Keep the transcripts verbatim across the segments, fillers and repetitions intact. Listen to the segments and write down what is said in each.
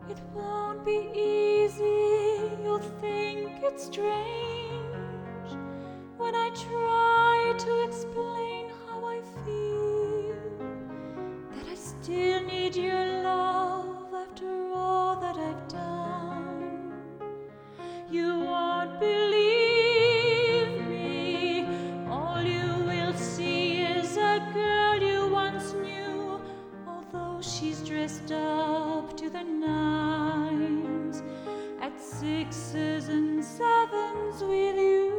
It won't be easy, you'll think it's strange when I try to explain how I feel, that I still need your love after all that I've done. You won't believe me, all you will see is a girl you once knew, although she's dressed up to the nines at sixes and sevens with you.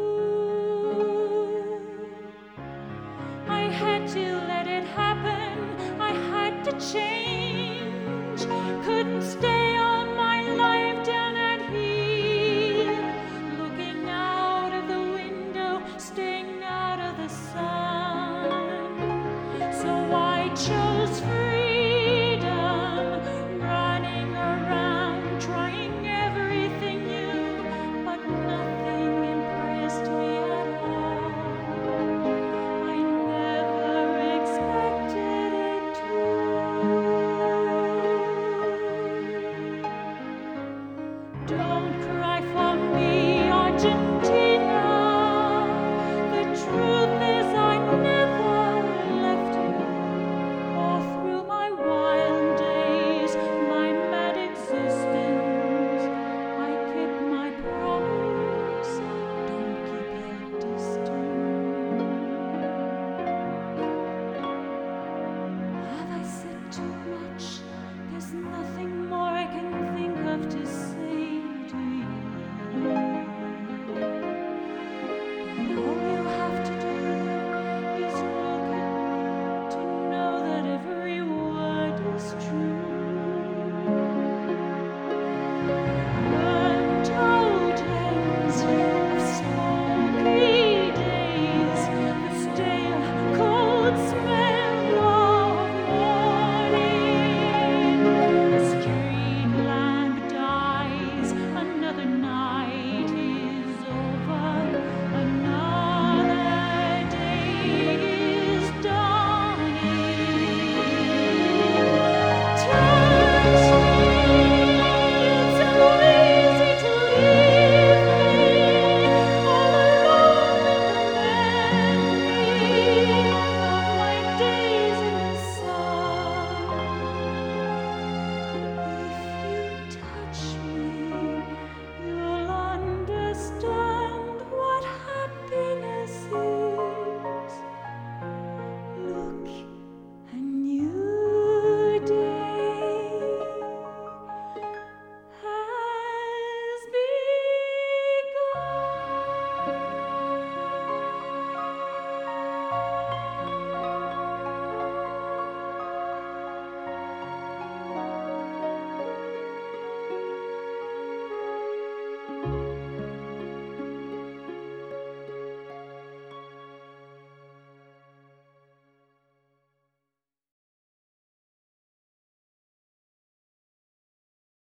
I had to let it happen, I had to change, couldn't stay all my life down at here, looking out of the window, staying out of the sun. So I chose